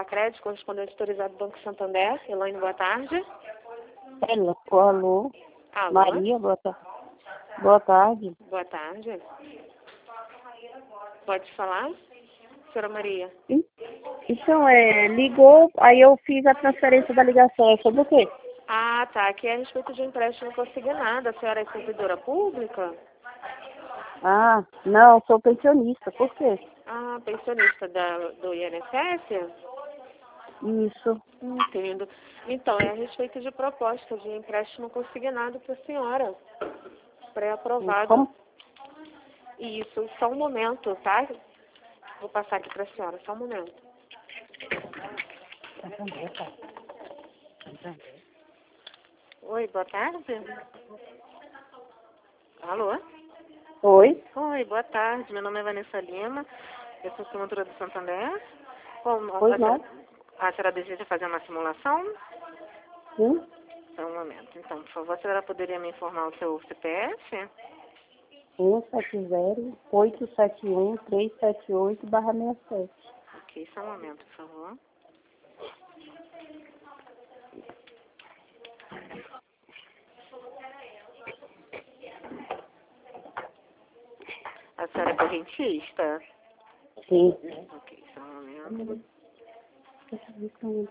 Safacred, correspondente autorizado do Banco Santander. Elaine, boa tarde. Alô? Alô? Maria, boa tarde. Boa tarde. Boa tarde. Pode falar? Senhora Maria. Então, ligou, aí eu fiz a transferência da ligação. É sobre o quê? Ah, tá. Aqui é a respeito de empréstimo consignado. A senhora é servidora pública? Ah, não, sou pensionista. Por quê? Ah, pensionista do INSS? Isso. Entendo. Então, é a respeito de proposta de empréstimo consignado para a senhora. Pré-aprovado. Como? Isso, só um momento, tá? Vou passar aqui para a senhora, só um momento. Oi, boa tarde. Alô? Oi? Oi, boa tarde. Meu nome é Vanessa Lima. Eu sou promotora do Santander. Como Pois não? a senhora deseja fazer uma simulação? Sim? Só um momento. Então, por favor, a senhora poderia me informar o seu CPF? 170-871-378/67. Ok, só um momento, por favor. A senhora é correntista? Sim. Ok, só um momento. Uhum.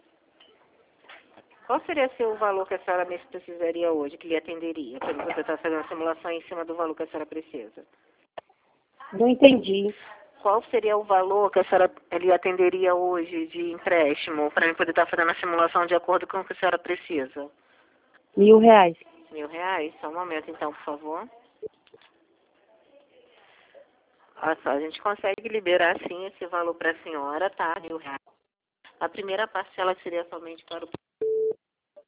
Qual seria o valor que a senhora mesmo precisaria hoje, que lhe atenderia? Para você estar fazendo uma simulação em cima do valor que a senhora precisa. Não entendi. Qual seria o valor que a senhora lhe atenderia hoje de empréstimo, para eu poder estar fazendo a simulação de acordo com o que a senhora precisa? R$ 1.000. R$ 1.000? Só um momento, então, por favor. Olha só, a gente consegue liberar, sim, esse valor para a senhora, tá? R$ 1.000. A primeira parcela seria somente para o